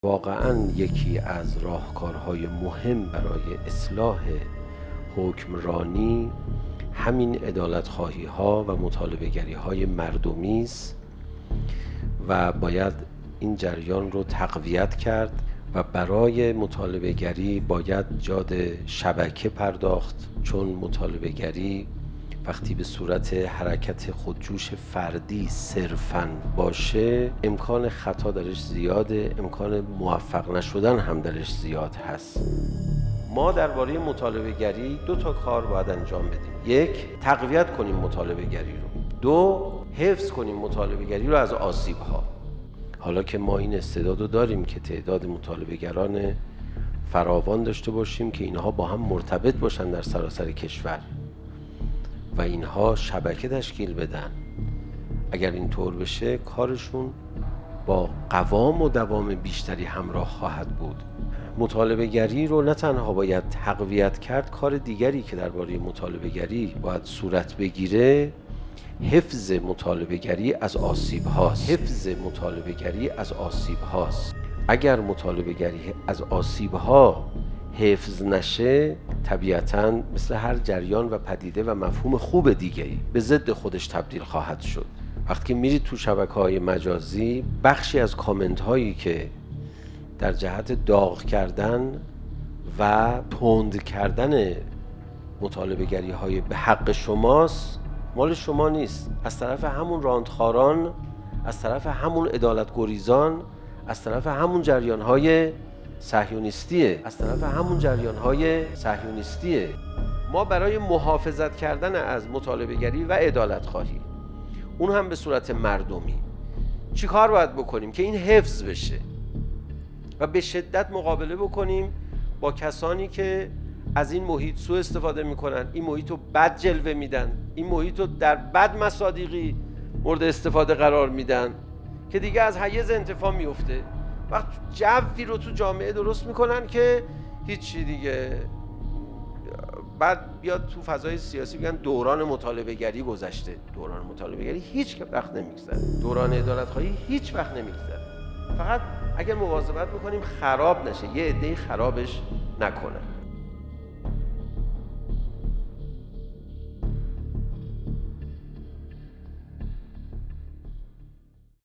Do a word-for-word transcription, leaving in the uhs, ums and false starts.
واقعاً یکی از راهکارهای مهم برای اصلاح حکمرانی همین عدالت‌خواهی ها و مطالبه گری های مردمی است و باید این جریان رو تقویت کرد و برای مطالبه گری باید جاد شبکه پرداخت، چون مطالبه گری وقتی به صورت حرکت خودجوش فردی صرفاً باشه امکان خطا درش زیاده، امکان موفق نشدن هم درش زیاد هست. ما درباره مطالبه گری دو تا کار باید انجام بدیم. یک، تقویت کنیم مطالبه گری رو. دو، حفظ کنیم مطالبه گری رو از آسیب ها. حالا که ما این استعداد رو داریم که تعداد مطالبه گران فراوان داشته باشیم که اینها با هم مرتبط باشن در سراسر کشور و اینها شبکه تشکیل بدن، اگر اینطور بشه کارشون با قوام و دوام بیشتری همراه خواهد بود. مطالبه گری رو نه تنها باید تقویت کرد، کار دیگری که درباره مطالبه گری باید صورت بگیره حفظ مطالبه گری از آسیب هاست. حفظ مطالبه گری از آسیب هاست. اگر مطالبه گری از آسیب ها حفظ نشه، طبیعتاً مثل هر جریان و پدیده و مفهوم خوب دیگه‌ای به ضد خودش تبدیل خواهد شد. وقتی میرید تو شبکه‌های مجازی، بخشی از کامنت هایی که در جهت داغ کردن و تند کردن مطالبه گری های به حق شماست، مال شما نیست، از طرف همون راندخاران، از طرف همون عدالت گریزان، از طرف همون جریان های صهیونیستیه از طرف همون جریان های صهیونیستیه. ما برای محافظت کردن از مطالبه گری و عدالت خواهی، اون هم به صورت مردمی، چی کار باید بکنیم که این حفظ بشه و به شدت مقابله بکنیم با کسانی که از این محیط سوء استفاده میکنن، این محیط رو بد جلوه میدن، این محیط رو در بد مصادیقی مورد استفاده قرار میدن که دیگه از حیز انتفاع میفته. وقت جوی رو تو جامعه درست میکنن که هیچی دیگه، بعد بیاد تو فضای سیاسی بگن دوران مطالبه گری گذشته. دوران مطالبه گری هیچ وقت نمیگذره، دوران عدالت خواهی هیچ وقت نمیگذره. فقط اگر مواظبت بکنیم خراب نشه، یه عده خرابش نکنن.